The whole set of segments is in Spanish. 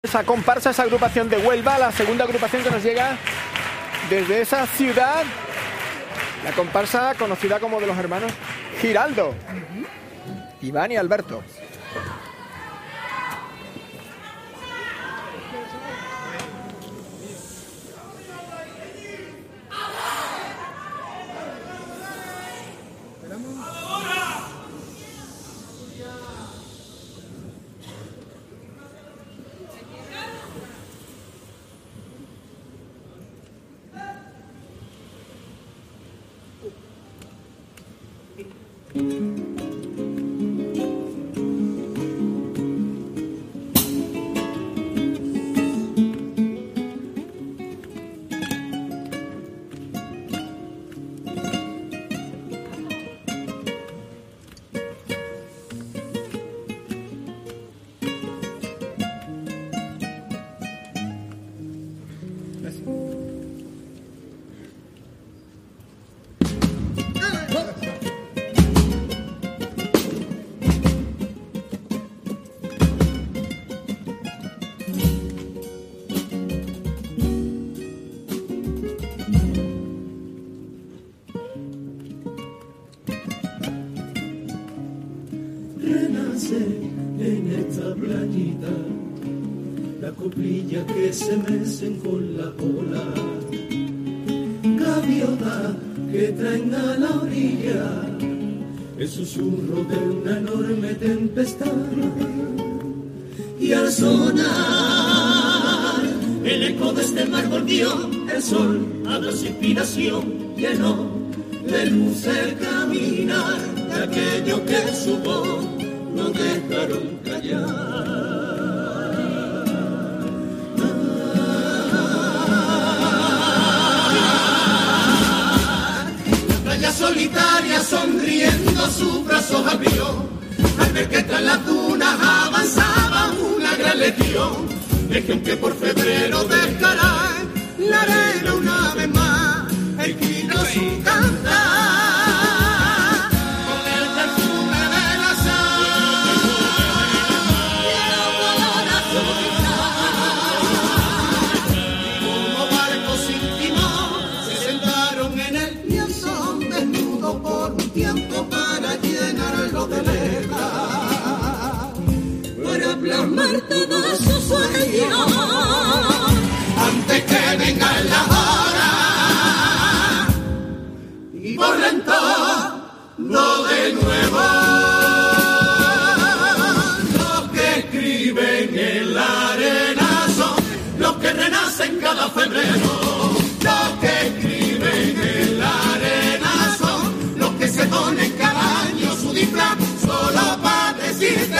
Esa comparsa, esa agrupación de Huelva, la segunda agrupación que nos llega desde esa ciudad, la comparsa conocida como de los hermanos Giraldo, Iván y Alberto. En esta playita, la coplilla que se mecen con la ola, gaviota que traen a la orilla, el susurro de una enorme tempestad, y al sonar el eco de este mar volvió, el sol a dar su inspiración, llenó de luz el caminar de aquello que su voz no dejaron callar. La playa solitaria sonriendo sus brazos abrió, al ver que tras las dunas avanzaba una gran legión que por febrero dejará la arena una vez más, escrito su cantar. Plasmar todos sus sueños antes que venga la hora y borren todo de nuevo. Los que escriben en la arena son los que renacen cada febrero. Los que escriben en la arena son los que se ponen cada año su disfraz solo para decirte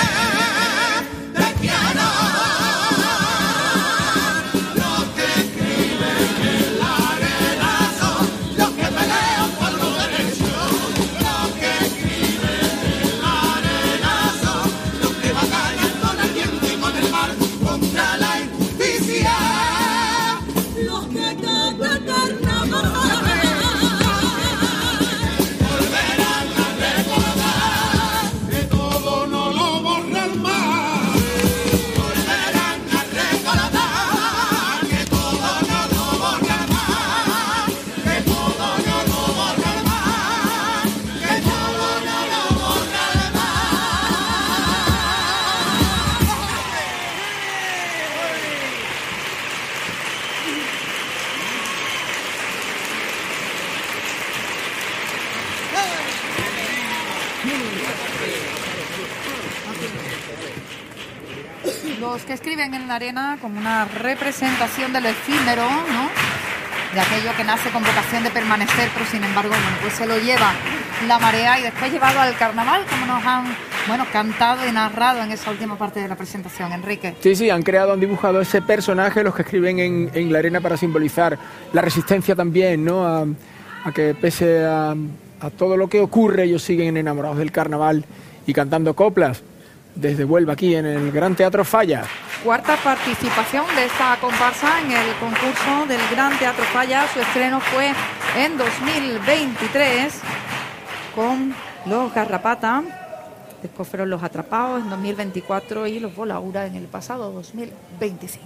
los que escriben en la arena como una representación del efímero, ¿no? De aquello que nace con vocación de permanecer, pero sin embargo, bueno, pues se lo lleva la marea y después llevado al carnaval, como nos han, bueno, cantado y narrado en esa última parte de la presentación, Enrique. Sí, han creado, han dibujado ese personaje, los que escriben en la arena para simbolizar la resistencia también, ¿no? A que pese a todo lo que ocurre, ellos siguen enamorados del carnaval y cantando coplas. Desde Huelva, aquí en el Gran Teatro Falla. Cuarta participación de esta comparsa en el concurso del Gran Teatro Falla. Su estreno fue en 2023 con Los Garrapata Después fueron Los Atrapados en 2024 y Los Volaura en el pasado 2025.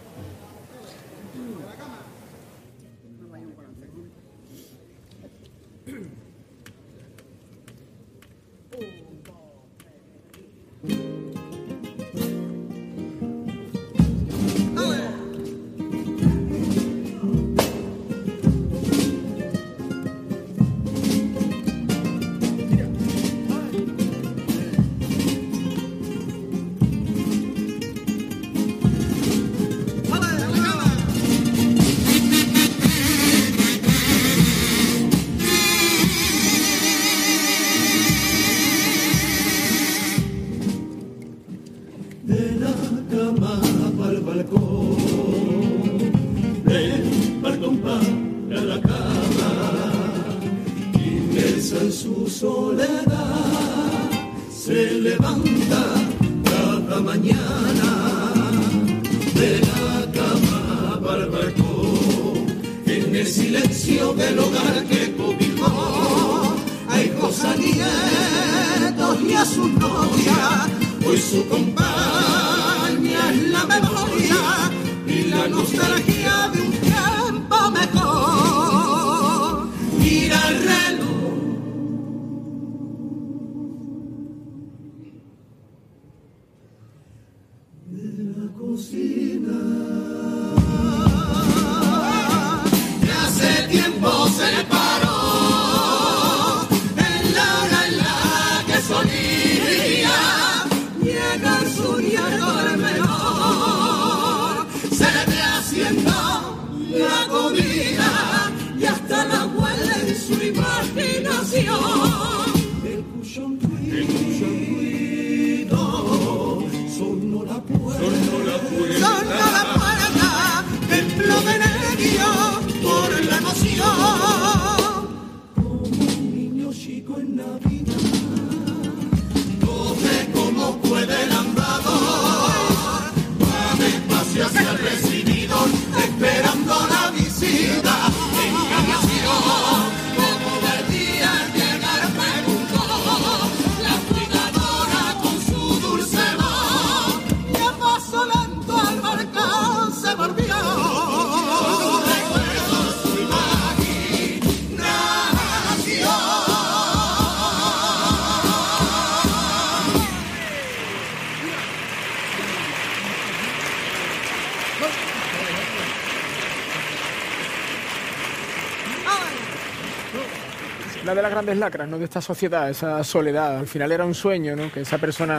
Una de las grandes lacras, ¿no?, de esta sociedad, esa soledad. Al final era un sueño, ¿no?, que esa persona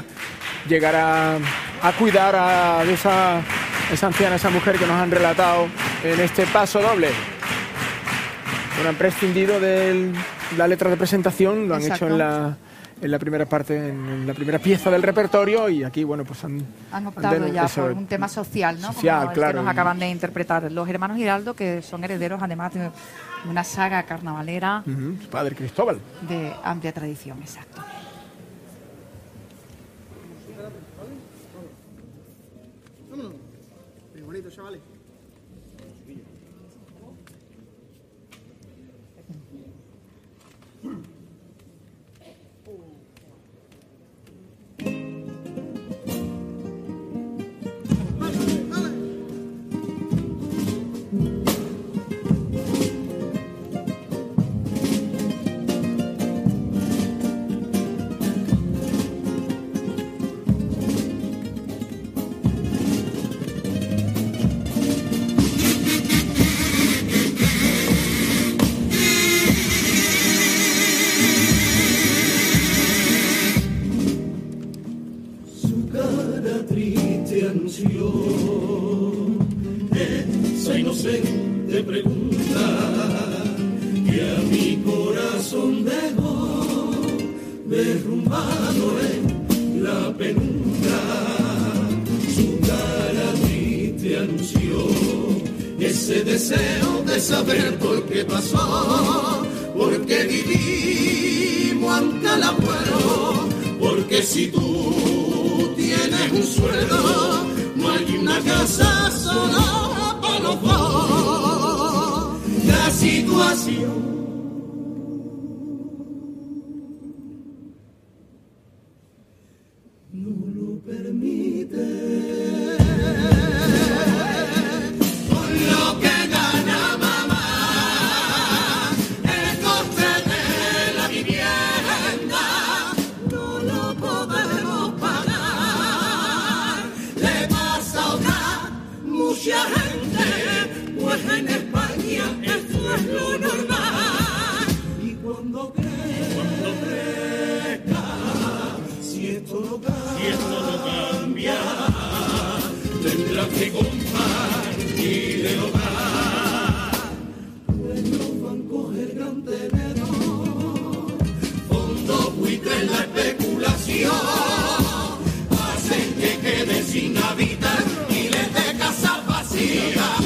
llegara a cuidar de esa anciana, esa mujer que nos han relatado en este paso doble. Bueno, han prescindido de la letra de presentación, lo han Exacto. hecho en la primera parte, en la primera pieza del repertorio, y aquí, bueno, pues han optado ya por un tema social, ¿no? Social, como el claro. que nos acaban de interpretar los hermanos Giraldo, que son herederos además de una saga carnavalera Su padre, Cristóbal. de amplia tradición, exacto. bonito, chavales. Esa inocente pregunta que a mi corazón dejó derrumbado en la penumbra. Su cara triste anunció ese deseo de saber por qué pasó, por qué vivimos ante la muerte, porque si tú tienes un sueldo, no hay una casa sola para los dos. La situación de compartir el hogar. Dueños bancos el gran tenedor, fondos buitres en la especulación, hacen que quede sin habitar miles de casas vacías.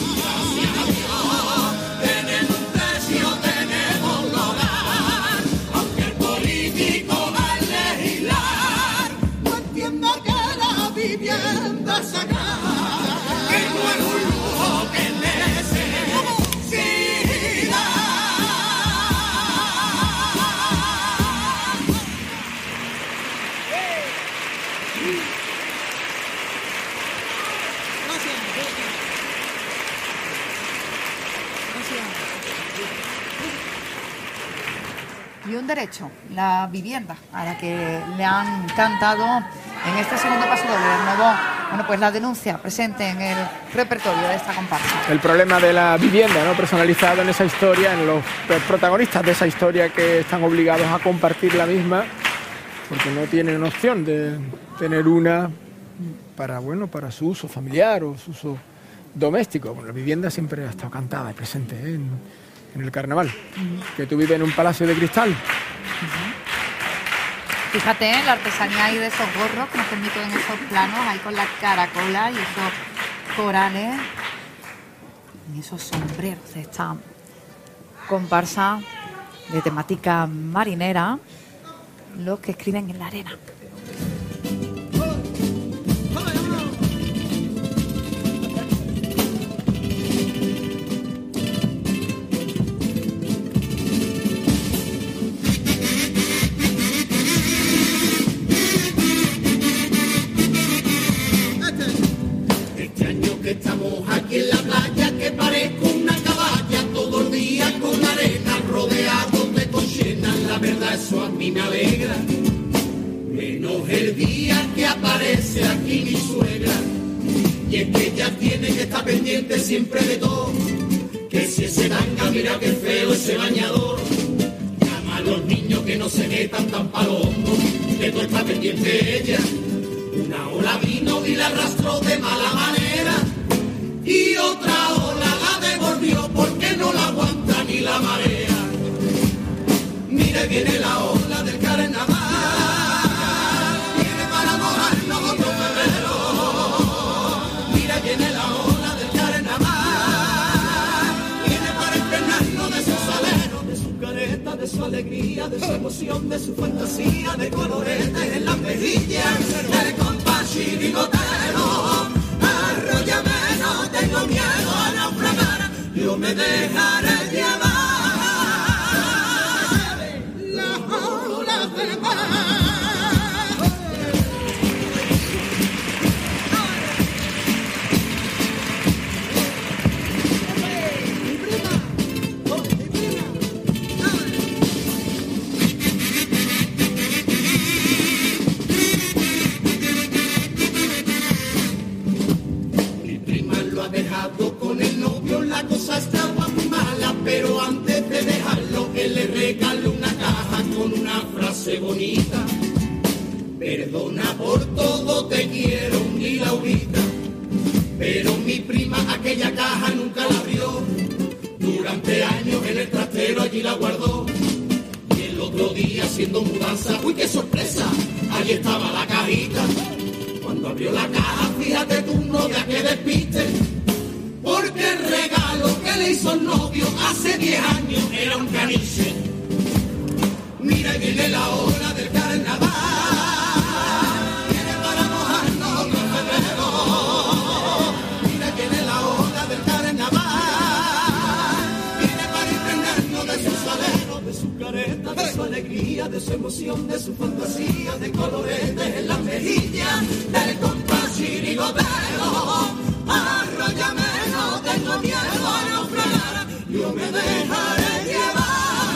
Y un derecho, la vivienda, a la que le han cantado en este segundo paso doble. De nuevo, bueno, pues la denuncia presente en el repertorio de esta comparsa. El problema de la vivienda, ¿no?, personalizado en esa historia, en los protagonistas de esa historia que están obligados a compartir la misma, porque no tienen opción de tener una para, bueno, para su uso familiar o su uso doméstico. Bueno, la vivienda siempre ha estado cantada y presente, ¿eh?, en el carnaval. Que tú vives en un palacio de cristal. Fíjate en la artesanía ahí de esos gorros que nos permiten en esos planos, ahí con la caracola y esos corales y esos sombreros de esta comparsa de temática marinera, los que escriben en la arena. Estamos aquí en la playa que parezco una caballa, todo el día con arena rodeado de cochenas. La verdad eso a mí me alegra, menos el día que aparece aquí mi suegra. Y es que ella tiene que estar pendiente siempre de todo, que si ese tanga, mira que feo ese bañador. Llama a los niños que no se metan tan palomos, que todo está pendiente ella. Una ola vino y la arrastró de mala manera, y otra ola la devolvió porque no la aguanta ni la marea. Mire, viene la ola del carnaval, viene para mojarnos otro febrero. Mira, viene la ola del carnaval, viene para impregnarnos de su salero, de su careta, de su alegría, de su emoción, de su fantasía, de coloretes en las mejillas, del compás chirigotero. Arróllame, no tengo miedo a naufragar, yo me dejaré llevar. La ola del mar. Con el novio la cosa estaba muy mala, pero antes de dejarlo él le regaló una caja con una frase bonita: perdona por todo, te quiero, mi Laurita. Pero mi prima aquella caja nunca la abrió, durante años en el trastero allí la guardó. Y el otro día haciendo mudanza, ¡uy, qué sorpresa! Allí estaba la cajita. Cuando abrió la caja, fíjate tú, novia, que despiste, porque el regalo que le hizo el novio hace 10 años era un caniche. Mira, y viene la hora del carnaval, viene para mojarnos otro febrero. Mira, viene la hora del carnaval, viene para impregnarnos de su salero, de su careta, de su alegría, de su emoción, de su fantasía, de coloretes en las mejillas, del compás chirigotero. Arróllame, no tengo miedo a naufragar, yo me dejaré llevar.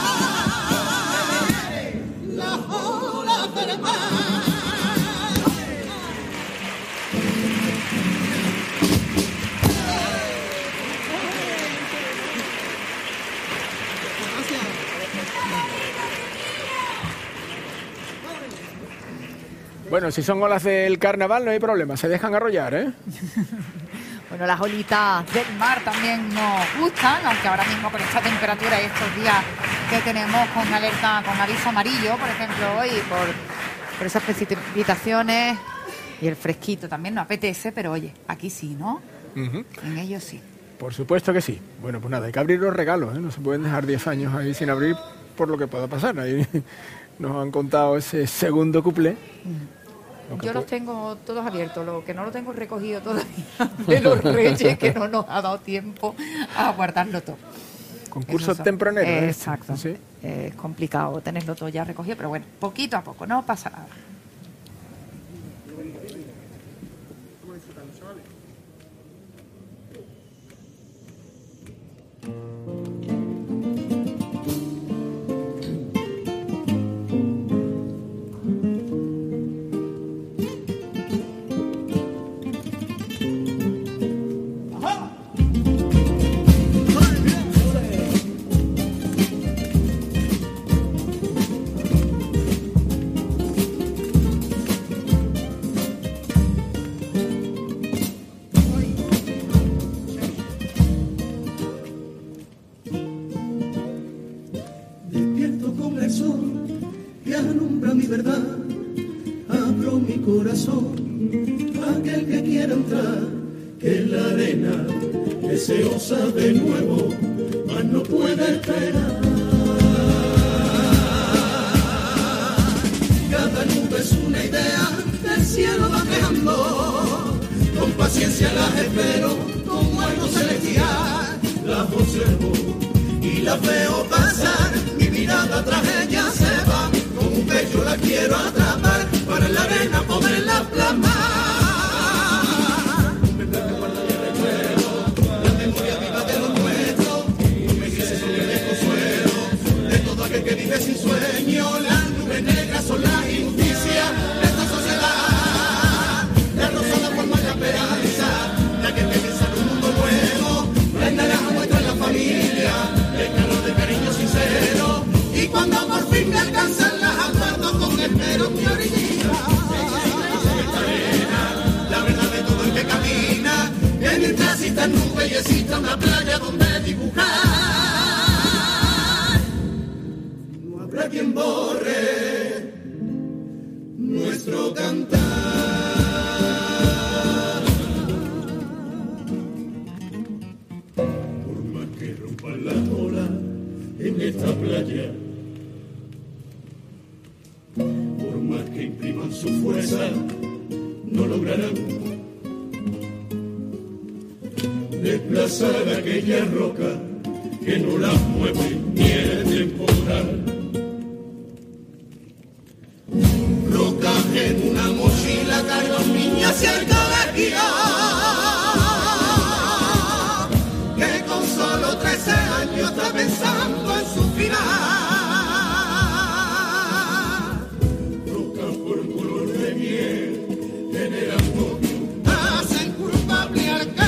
La ola del mar. Bueno, si son olas del carnaval no hay problema, se dejan arrollar, ¿eh? Bueno, las olitas del mar también nos gustan, aunque ahora mismo con esta temperatura y estos días que tenemos con alerta, con aviso amarillo, por ejemplo, hoy, por esas precipitaciones y el fresquito también nos apetece, pero oye, aquí sí, ¿no? En ellos sí. Por supuesto que sí. Bueno, pues nada, hay que abrir los regalos, ¿eh? No se pueden dejar 10 años ahí sin abrir por lo que pueda pasar. Ahí nos han contado ese segundo cuplé. Yo los tengo todos abiertos, lo que no lo tengo recogido todavía de los Reyes, que no nos ha dado tiempo a guardarlo todo. Concurso tempranero. Exacto. ¿Sí? Es complicado tenerlo todo ya recogido, pero bueno, poquito a poco, no pasa nada. Aquel que quiera entrar, que en la arena deseosa de nuevo, mas no puede esperar. Cada nube es una idea, del cielo va creando, con paciencia las espero, como algo celestial. Las observo y las veo pasar, mi mirada tras ella se va, con un pecho la quiero atrapar, para en la arena poderla plasmar. La memoria viva de lo nuestro, tú me dices sobre el consuelo de todo aquel que vive sin sueño. Las nubes negras son la injusticia de esta sociedad, la rosa la forma y la esperanza, la que piensa en un mundo nuevo, la naranja muestra en la familia, el calor del cariño sincero, y cuando por fin me alcanzan las aguardo con espero mi orilla. Mientras exista nube y exista una playa donde dibujar, no habrá quien borre nuestro cantar. Por más que rompan las olas en esta playa, por más que impriman su fuerza, no lograrán desplazar aquella roca que no la mueve ni el temporal. Rocas en una mochila cargan niñas hacia el colegio, que con solo 13 años está pensando en su final. Rocas por un color de miel generan odio, hacen culpable al que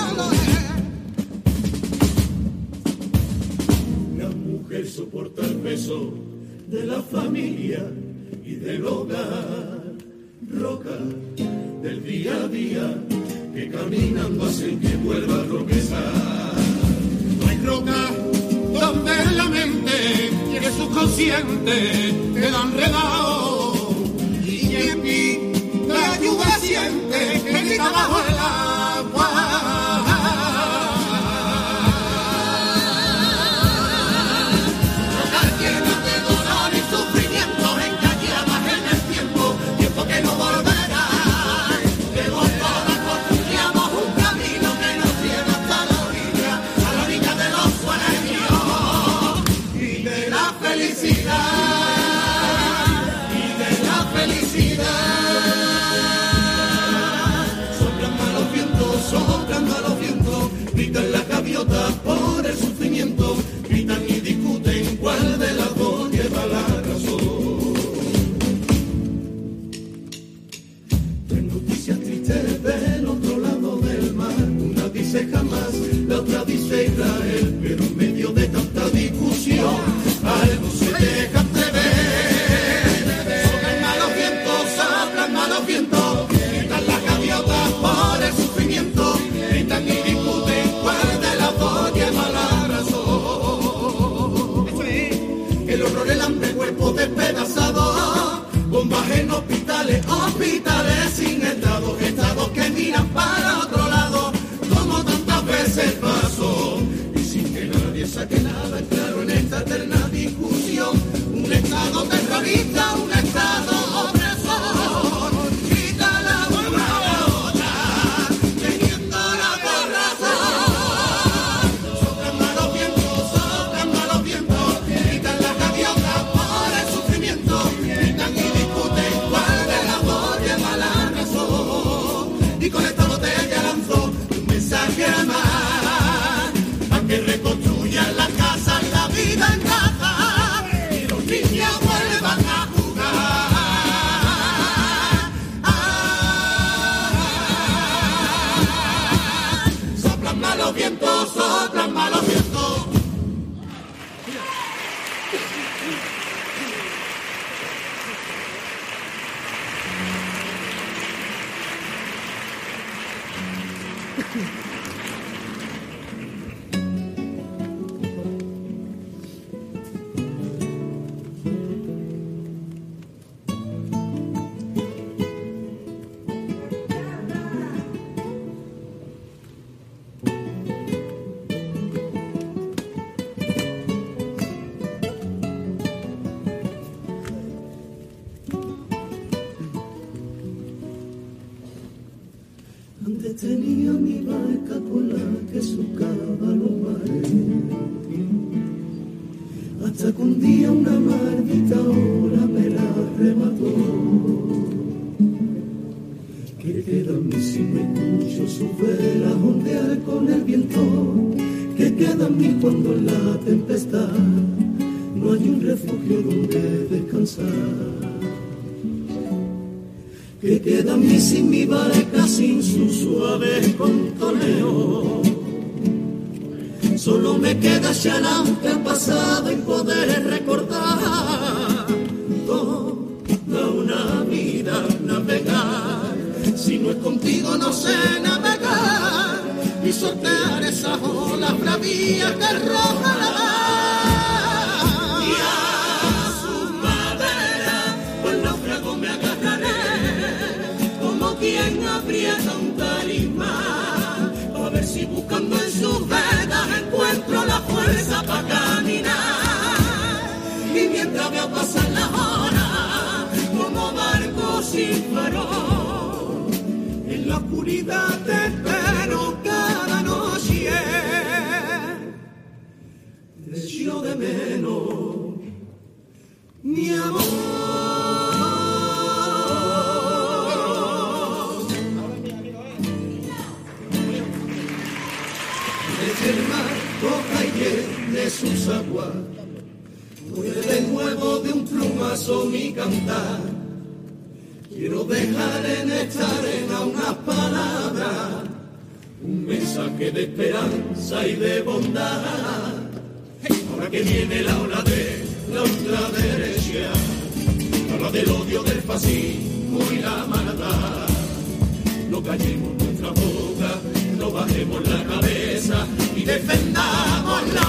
soporta el peso de la familia y del hogar, roca del día a día que caminando hacen que vuelva a tropezar. No hay roca donde la mente y el subconsciente quedan regados, y en mí la lluvia siente que grita bajo el agua. Gritan las gaviotas por el sufrimiento, gritan y discuten cuál de las dos lleva la razón. Tres noticias tristes del otro lado del mar, una dice jamás, la otra dice Israel, pero en medio de tanta discusión algo se deja entrever. Soplan malos vientos, gritan las gaviotas por el sufrimiento, gritan hospitales sin estados que miran para otro lado, como tantas veces pasó, y sin que nadie saque nada claro en esta eterna discusión, un estado terrorista, un estado opresor, quita la otra, teniendo la razón, soplan malos vientos, gritan las gaviotas por el sufrimiento, gritan y discuten cuál de las dos lleva la razón, y con esta botella lanzó un mensaje a más, a que reconstruyan las casas y la vida en casa, y los niños vuelvan a jugar. Soplan malos vientos, soplan malos vientos. Antes tenía mi barca con la que surcaba los mares, hasta que un día una maldita ola me la arrebató. Que queda a mí si me escucho sus velas ondear con el viento, que queda a mí cuando en la tempestad no hay un refugio donde descansar. Que queda a mí sin mi barca, sin su suave contoneo. Solo me queda charante al pasado y poder recordar toda una vida navegar. Si no es contigo no sé navegar y sortear esas olas bravías que arroja la mar. Y a su madera, pues náufrago me agarraré, quien aprieta un talismán, a ver si buscando en sus venas encuentro la fuerza para caminar. Y mientras veo pasar las horas como barco sin farol, en la oscuridad te espero cada noche. Te echo de menos, mi amor. El mar coja y llene sus aguas, muere de nuevo de un plumazo mi cantar. Quiero dejar en esta arena unas palabras, un mensaje de esperanza y de bondad. Ahora que viene la ola de la ultraderecha, habla del odio, del fascismo y la maldad. No callemos nuestra boca, no bajemos la cabeza y defendamos la